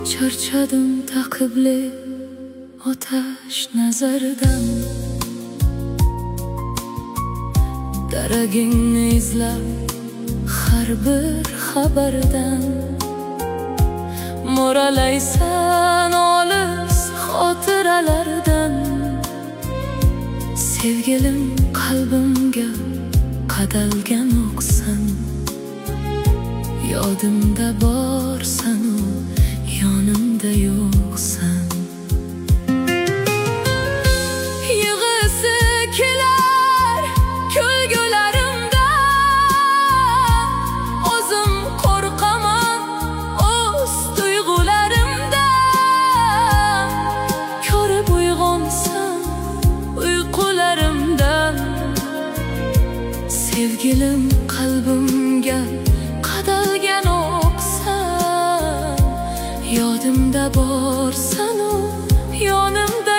Charchadim taqibli otash nazaridan, daragingni izlab har bir xabardan. Mo'ralaysan olis xotiralardan, sevgilim qalbimga qadalgan o'qsan. Yodimda borsan, yonimda yo'qsan. Yig'isi kelar kulgularimdan, o'zim qo'rqaman o'z tuyg'ularimdan. Ko'rib uyg'onsam uyqularimdan, sevgilim qalbimga qadalgan o'qsan. Yodimda borsan, yonimda